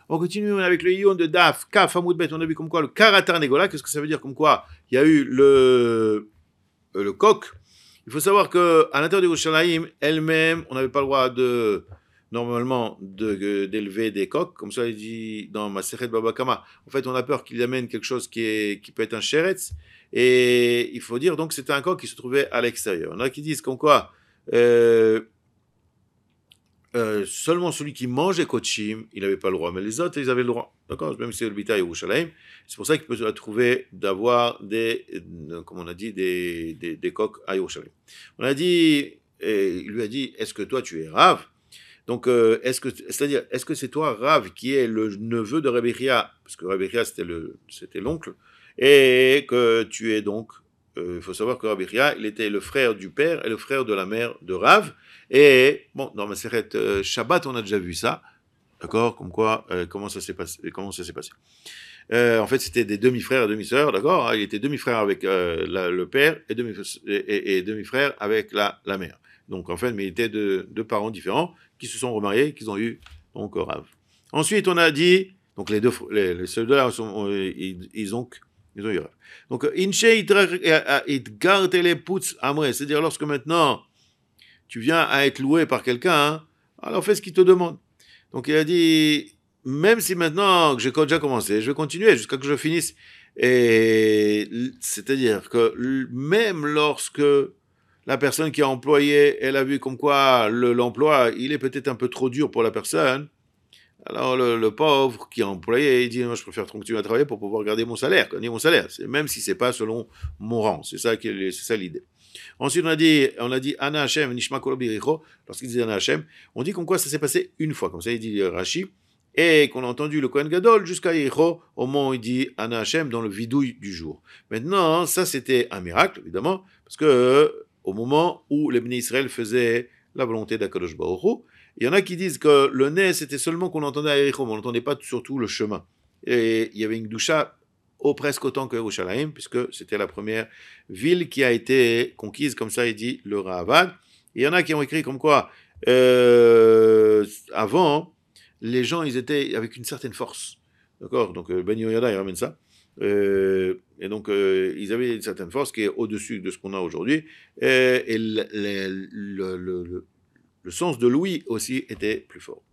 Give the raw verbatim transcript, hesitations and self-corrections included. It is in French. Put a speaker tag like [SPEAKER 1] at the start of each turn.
[SPEAKER 1] On continue avec le Ion de Daf, Kaf, Hamoud Bet, on a vu comme quoi le Karatar Negola, qu'est-ce que ça veut dire comme quoi il y a eu le, euh, le coq. Il faut savoir qu'à l'intérieur de Yerushalayim elle-même, on n'avait pas le droit de, normalement, de, d'élever des coqs, comme ça il dit dans Masechet Baba Kama. En fait, on a peur qu'il amène quelque chose qui, est, qui peut être un sheretz, et il faut dire donc que c'était un coq qui se trouvait à l'extérieur. Il y en a qui disent comme quoi euh, euh, seulement celui qui mangeait Kochim, il n'avait pas le droit, mais les autres, ils avaient le droit. D'accord? Même si c'est le Bita Yerushalayim, c'est pour ça qu'il peut se trouver d'avoir des, euh, comme on a dit, des, des, des coqs à Yerushalayim. On a dit, et il lui a dit, est-ce que toi tu es Rav? Donc, euh, est-ce que, c'est-à-dire, est-ce que c'est toi, Rav, qui est le neveu de Rabbi Chia, parce que Rabbi Chia c'était le, c'était l'oncle, et que tu es donc, il euh, faut savoir que Rabbi Chia, il était le frère du père et le frère de la mère de Rav, et bon, dans ma série euh, Shabbat, on a déjà vu ça, d'accord, comme quoi, euh, comment ça s'est passé, comment ça s'est passé. Euh, en fait, c'était des demi-frères et demi-sœurs, d'accord, il était demi-frère avec euh, la, le père et, demi, et, et, et demi-frère avec la, la mère. Donc, en fait, mais ils étaient de deux parents différents qui se sont remariés, qui ont eu donc Rav. Ensuite, on a dit, donc les deux, les, les ceux là, sont, ils, ils ont, ils ont eu Rav. Donc, inche itgartele putz amre, c'est-à-dire lorsque maintenant tu viens à être loué par quelqu'un, hein, alors fais ce qu'il te demande. Donc, il a dit, même si maintenant que j'ai déjà commencé, je vais continuer jusqu'à que je finisse. Et c'est-à-dire que même lorsque la personne qui a employé, elle a vu comme quoi le, l'emploi, il est peut-être un peu trop dur pour la personne. Alors le, le pauvre qui a employé, il dit, moi je préfère continuer à travailler pour pouvoir garder mon salaire, gagner mon salaire, c'est, même si c'est pas selon mon rang. C'est ça, qui est, c'est ça l'idée. Ensuite, on a dit, on a dit, Ana Hashem, Nishma Kolobiricho, lorsqu'il dit Ana Hashem, on dit comme quoi ça s'est passé une fois, comme ça il dit Rashi, et qu'on a entendu le Kohen Gadol jusqu'à Yericho, au moment où il dit Ana Hashem dans le vidouille du jour. Maintenant, ça c'était un miracle, évidemment, parce que au moment où les Bnei Israël faisaient la volonté d'Akadosh Baruch Hu. Il y en a qui disent que le nez, c'était seulement qu'on entendait à Yericho, mais on n'entendait pas surtout le chemin. Et il y avait une doucha au presque autant que Yerushalayim, puisque c'était la première ville qui a été conquise, comme ça il dit le Ravad. Il y en a qui ont écrit comme quoi, euh, avant, les gens, ils étaient avec une certaine force. D'accord? Donc Ben Yoyada, il ramène ça. Euh, et donc, euh, ils avaient une certaine force qui est au-dessus de ce qu'on a aujourd'hui. Et, et le, le, le, le, le sens de l'ouïe aussi était plus fort.